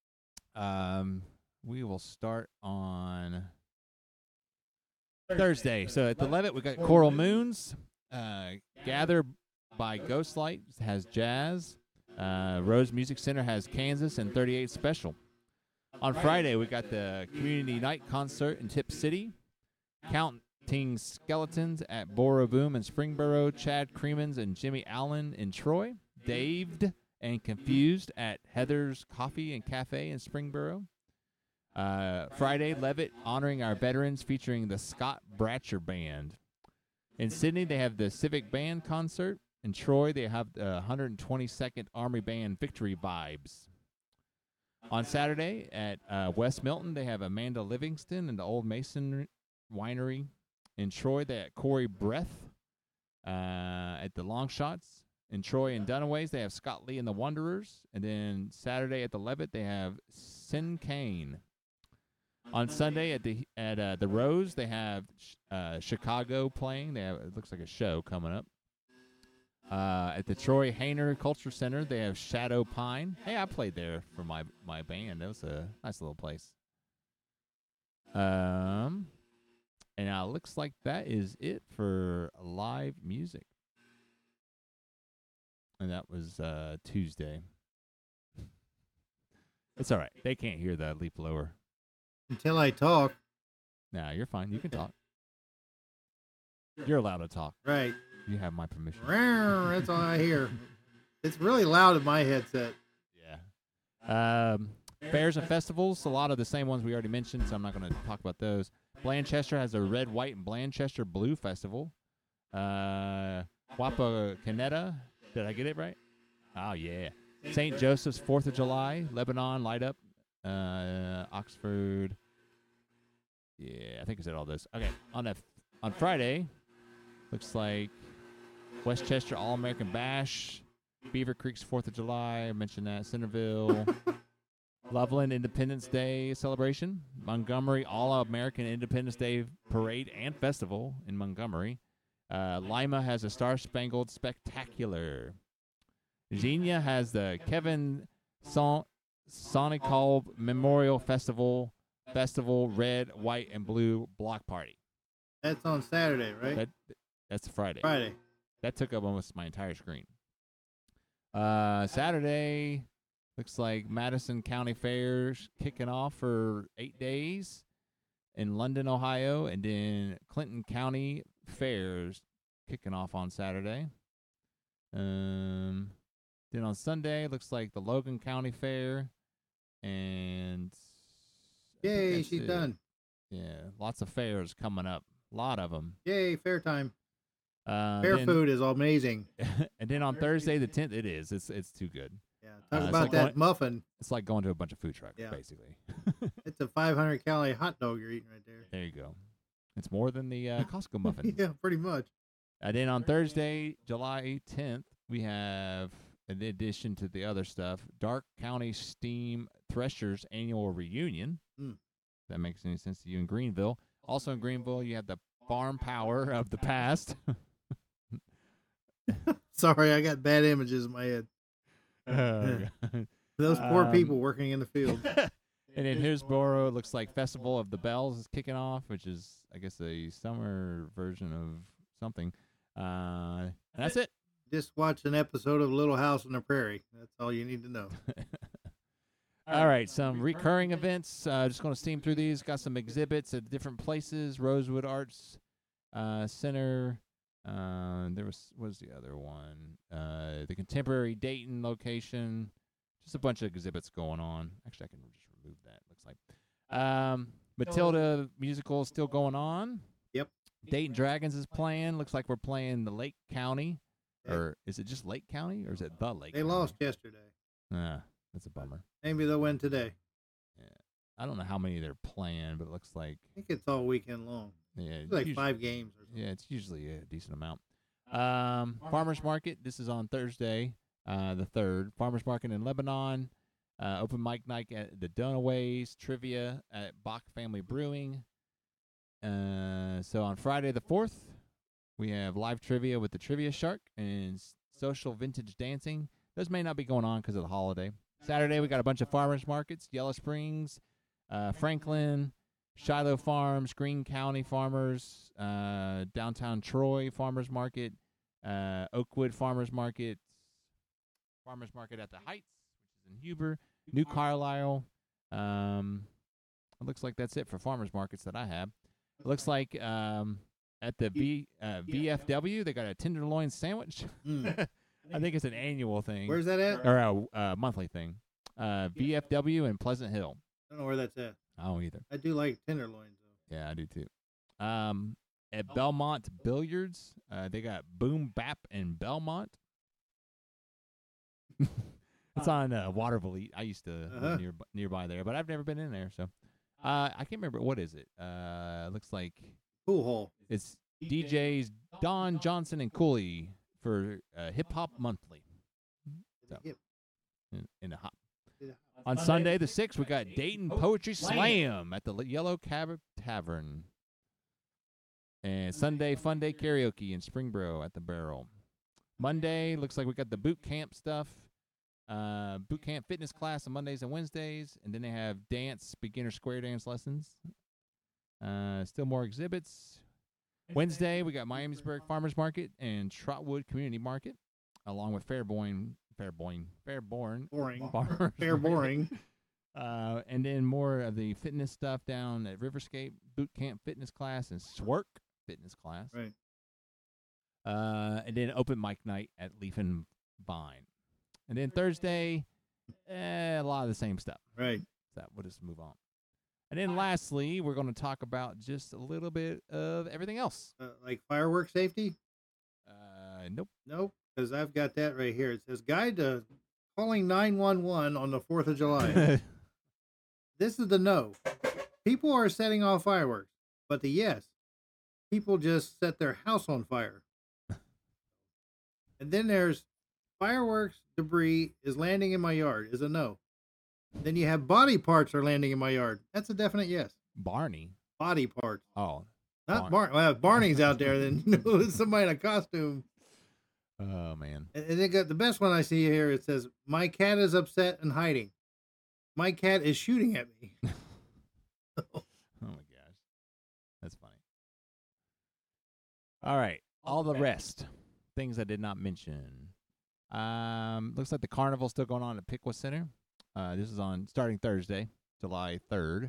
We will start on Thursday. So at the Levitt, we got Coral Moons. Gather by Ghostlight has jazz. Rose Music Center has Kansas and 38 Special. On Friday, we got the Community Night Concert in Tip City. Counting Skeletons at Boro Boom in Springboro. Chad Creemans and Jimmy Allen in Troy. Daved and Confused at Heather's Coffee and Cafe in Springboro. Friday, Levitt honoring our veterans featuring the Scott Bratcher Band. In Sydney, they have the Civic Band concert. In Troy, they have the 122nd Army Band Victory Vibes. On Saturday at West Milton, they have Amanda Livingston and the Old Mason Winery. In Troy, they have Corey Breath at the Long Shots. In Troy and Dunaways, they have Scott Lee and the Wanderers. And then Saturday at the Levitt, they have Sin Kane. On Sunday at the Rose, they have Chicago playing. They have, it looks like a show coming up. At the Troy Hayner Culture Center, they have Shadow Pine. Hey, I played there for my band. That was a nice little place. And now it looks like that is it for live music. And that was Tuesday. It's all right. They can't hear the leaf blower. Until I talk. Nah, you're fine. You can talk. You're allowed to talk. Right. You have my permission. That's all I hear. It's really loud in my headset. Yeah. Fairs and festivals, a lot of the same ones we already mentioned, so I'm not going to talk about those. Blanchester has a Red, White, and Blanchester Blue Festival. Wapakoneta, did I get it right? Oh, yeah. St. Joseph's 4th of July, Lebanon, Light Up, Oxford. Yeah, I think I said all this. Okay, on Friday, looks like Westchester All-American Bash, Beaver Creek's 4th of July, I mentioned that, Centerville, Loveland Independence Day celebration, Montgomery All-American Independence Day Parade and Festival in Montgomery. Lima has a Star Spangled Spectacular. Xenia has the Kevin Sonicol Memorial Festival, Red, White, and Blue Block Party. That's on Saturday, right? That's Friday. Friday. That took up almost my entire screen. Saturday, looks like Madison County Fairs kicking off for 8 days in London, Ohio, and then Clinton County Fairs kicking off on Saturday. Then on Sunday, looks like the Logan County Fair, and yay, she's done. Yeah, lots of fairs coming up. A lot of them. Yay, fair time. Fair food is amazing. And then on Thursday the 10th, it is. It's too good. Yeah, talk about like that muffin. It's like going to a bunch of food trucks, basically. It's a 500-calorie hot dog you're eating right there. There you go. It's more than the Costco muffins. Yeah, pretty much. And then on Thursday, July 10th, we have in addition to the other stuff, Dark County Steam Threshers annual reunion. Mm. That makes any sense to you in Greenville. Also in Greenville, you have the Farm Power of the past. Sorry, I got bad images in my head. God. Those poor people working in the field. And in Hillsboro, it looks like Festival of the Bells is kicking off, which is, I guess, a summer version of something. And that's it. Just watch an episode of Little House on the Prairie. That's all you need to know. All right, some recurring events. Just going to steam through these. Got some exhibits at different places. Rosewood Arts Center. There was the other one? The Contemporary Dayton location. Just a bunch of exhibits going on. Actually, I can just remove that. Looks like Matilda musical is still going on. Yep. Dayton Dragons is playing. Looks like we're playing the Lake County. Or is it just Lake County, or is it the Lake They County? lost yesterday. That's a bummer. Maybe they'll win today. Yeah. I don't know how many they're playing, but it looks like I think it's all weekend long. yeah, It's like 5 games or something. yeah, it's usually a decent amount. Farmers Market. This is on Thursday, the 3rd. Farmers Market in Lebanon. Open mic night at the Dunaways. Trivia at Bach Family Brewing. So on Friday the 4th, we have live trivia with the Trivia Shark and social vintage dancing. Those may not be going on because of the holiday. Saturday, we got a bunch of farmers markets: Yellow Springs, Franklin, Shiloh Farms, Greene County Farmers, downtown Troy Farmers Market, Oakwood Farmers Market, Farmers Market at the Heights, which is in Huber, New Carlisle. It looks like that's it for farmers markets that I have. It looks like at the VFW, they got a tenderloin sandwich. I think it's an annual thing. Where's that at? Or a monthly thing. VFW in Pleasant Hill. I don't know where that's at. I don't either. I do like tenderloins, though. Yeah, I do too. At Belmont Billiards, they got Boom Bap in Belmont. It's on Waterville. I used to live nearby there, but I've never been in there. So I can't remember. What is it? Looks like Pool hole. it's DJs Don Johnson and Cooley for Hip Hop Monthly. So, in a hop. On Sunday the 6th, we got Dayton Poetry Slam at the Yellow Cab Tavern. And Sunday Fun Day Karaoke in Springboro at the Barrel. Monday, looks like we got the boot camp stuff. Boot camp fitness class on Mondays and Wednesdays. And then they have beginner square dance lessons. Still more exhibits. Wednesday, we got Miamisburg Farmers Market and Trotwood Community Market, along with Fairborn Boring. Farmers Fair Market. boring. And then more of the fitness stuff down at Riverscape, boot camp fitness class and Swerk fitness class. Right. And then open mic night at Leaf and Vine. And then Thursday, a lot of the same stuff. Right. So we'll just move on. And then lastly, we're going to talk about just a little bit of everything else. Like firework safety? Nope. Nope, because I've got that right here. It says guide to calling 911 on the 4th of July. This is the no. People are setting off fireworks, but the yes. People just set their house on fire. And then there's fireworks debris is landing in my yard is a no. Then you have body parts are landing in my yard. That's a definite yes. Barney. Body parts. Oh. Not Well, if Barney's out there, then it's somebody in a costume. Oh, man. And they got the best one I see here. It says, my cat is upset and hiding. My cat is shooting at me. Oh, my gosh. That's funny. All right. All the rest. Things I did not mention. Looks like the carnival's still going on at Piqua Center. This is on starting Thursday, July 3rd.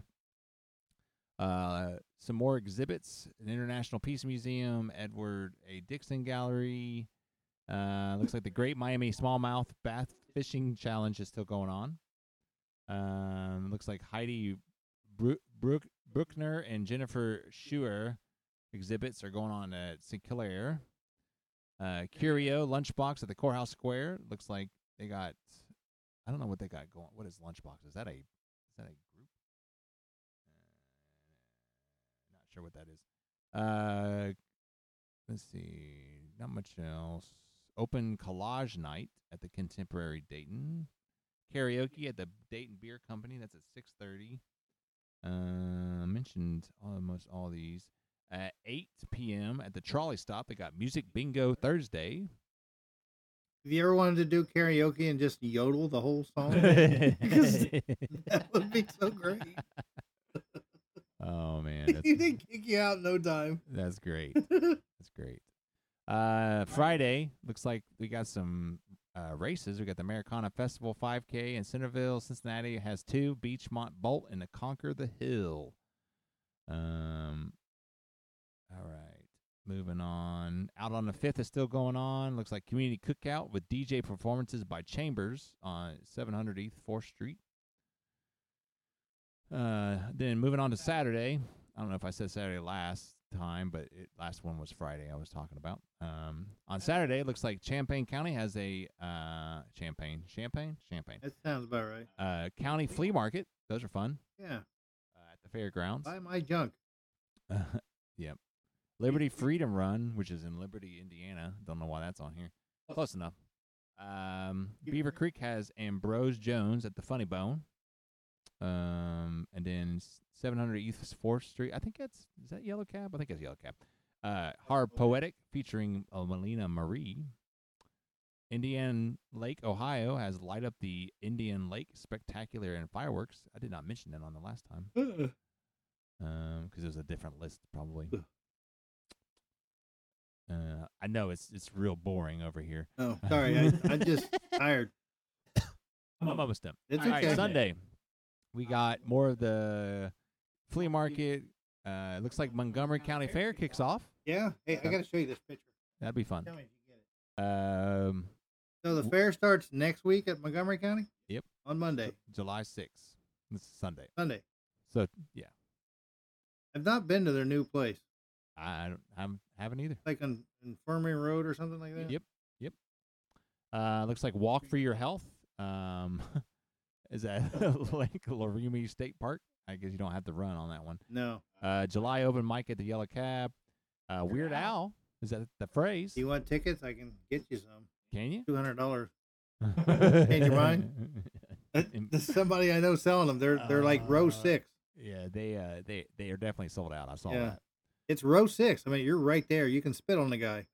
Some more exhibits. An International Peace Museum, Edward A. Dixon Gallery. Looks like the Great Miami Smallmouth Bath Fishing Challenge is still going on. Looks like Heidi Bruckner and Jennifer Schuer exhibits are going on at St. Clair. Curio Lunchbox at the Courthouse Square. Looks like they got, I don't know what they got going. What is Lunchbox? Is that a group? Not sure what that is. Let's see. Not much else. open collage night at the Contemporary Dayton. Karaoke at the Dayton Beer Company. That's at 6:30. Mentioned almost all these. At 8 p.m. at the Trolley Stop, they got Music Bingo Thursday. Have you ever wanted to do karaoke and just yodel the whole song? Because that would be so great. Oh man, They'd kick you out in no time. that's great. That's great. Friday looks like we got some races. We got the Americana Festival 5K in Centerville. Cincinnati has 2, Beachmont Bolt and the Conquer the Hill. All right, moving on. Out on the 5th is still going on. Looks like Community Cookout with DJ performances by Chambers on 700 East 4th Street. Then moving on to Saturday. I don't know if I said Saturday last time, but last one was Friday I was talking about. On Saturday, it looks like Champaign County has a Champaign. That sounds about right. County flea market. Those are fun. Yeah. At the fairgrounds. Buy my junk. Yep. Liberty Freedom Run, which is in Liberty, Indiana. Don't know why that's on here. Close enough. Beaver Creek has Ambrose Jones at the Funny Bone. And then 700 East 4th Street. I think is that Yellow Cab? I think it's Yellow Cab. Hard Poetic featuring Melina Marie. Indian Lake, Ohio has Light Up the Indian Lake Spectacular and Fireworks. I did not mention that on the last time. Because it was a different list probably. I know it's real boring over here. Oh, sorry. I'm just tired. I'm almost done. It's All okay. right, Sunday. We got more of the flea market. It looks like Montgomery County Fair kicks off. Yeah. Hey, I got to show you this picture. That'd be fun. Tell me if you get it. Um, So the fair starts next week at Montgomery County? Yep. On Monday. July 6th. This is Sunday. Sunday. So, yeah. I've not been to their new place. I haven't either. Like on Infirmary Road or something like that? Yep. Looks like Walk for Your Health. Is that Lake Laramie State Park? I guess you don't have to run on that one. No. July open mic at the Yellow Cab. Weird Al. Is that the phrase? You want tickets? I can get you some. Can you? $200. Change your mind? There's somebody I know selling them. They're like row 6. Yeah, they are definitely sold out. I saw Yeah. that. It's row 6. I mean, you're right there. You can spit on the guy.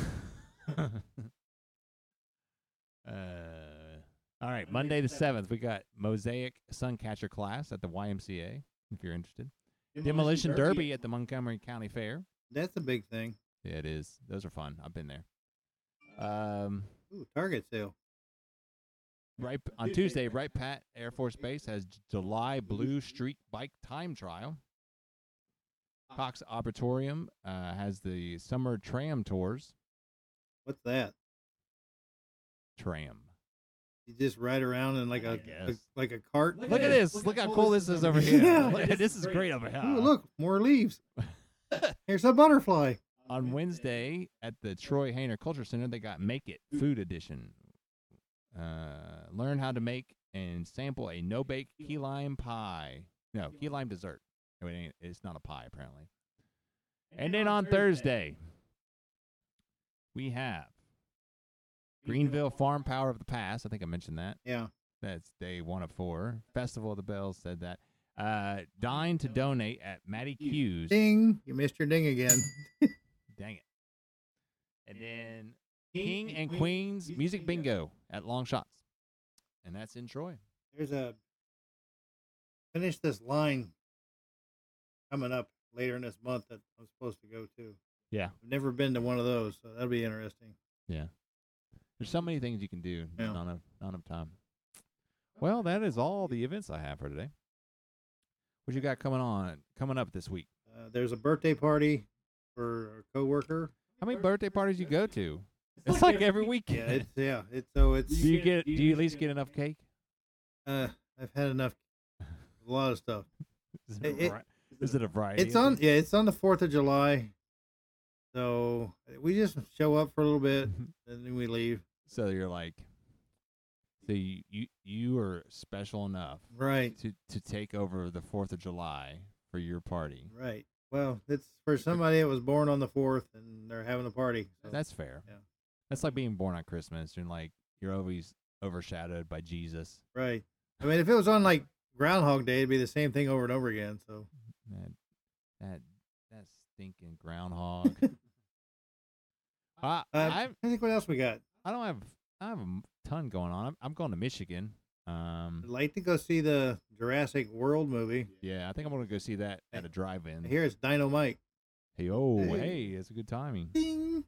All right, Monday the 7th, we got Mosaic Suncatcher class at the YMCA, if you're interested. Demolition Derby at the Montgomery County Fair. That's a big thing. Yeah, it is. Those are fun. I've been there. Ooh, Target sale. Right on Tuesday, Wright Pat Air Force Base has July Blue Streak Bike Time Trial. Cox Arboretum has the Summer Tram Tours. What's that? Tram. You just ride around in like a cart. Look at this. Look how cool this is over here. Yeah. This is great over here. Ooh, look, more leaves. Here's a butterfly. On Wednesday at the Troy Hayner Culture Center, they got Make It Food Edition. Learn how to make and sample a no-bake key lime pie. No, key lime dessert. I mean, it's not a pie, apparently. And then on Thursday, we have Greenville Farm Power of the Past. I think I mentioned that. Yeah. That's day 1 of 4. Festival of the Bells said that. Dine to donate at Matty Q's. Ding. You missed your ding again. Dang it. And then King and Queens Music Bingo at Long Shots. And that's in Troy. There's a finish this line coming up later in this month that I'm supposed to go to. Yeah. I've never been to one of those, so that'll be interesting. Yeah. There's so many things you can do. Yeah. Not enough time. Well, that is all the events I have for today. What you got coming up this week? There's a birthday party for a coworker. How many birthday parties you go to? It's like every weekend. Do you at least get enough cake? I've had enough. A lot of stuff. Is it a variety? It's on the 4th of July. So we just show up for a little bit and then we leave. So you're like, so you are special enough, right, to take over the 4th of July for your party. Right. Well, it's for somebody that was born on the 4th and they're having a party. So. That's fair. Yeah. That's like being born on Christmas, and like you're always overshadowed by Jesus. Right. I mean, if it was on like Groundhog Day, it'd be the same thing over and over again. So That stinking groundhog. I think what else we got? I have a ton going on. I'm going to Michigan. I'd like to go see the Jurassic World movie. Yeah, I think I'm going to go see that at a drive-in. I hear it's Dynamite. Hey, it's a good timing. Ding.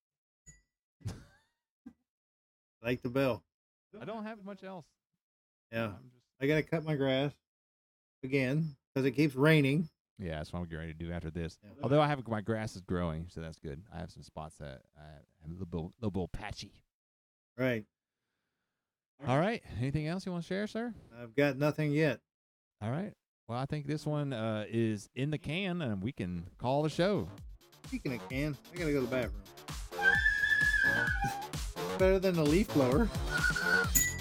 Like the bell. I don't have much else. Yeah. I got to cut my grass again because it keeps raining. Yeah, that's what I'm getting ready to do after this. Yeah. Although my grass is growing, so that's good. I have some spots that I'm a little patchy. Right. All right. Anything else you want to share, sir? I've got nothing yet. All right. Well, I think this one is in the can, and we can call the show. Speaking of cans, I got to go to the bathroom. Better than the leaf blower.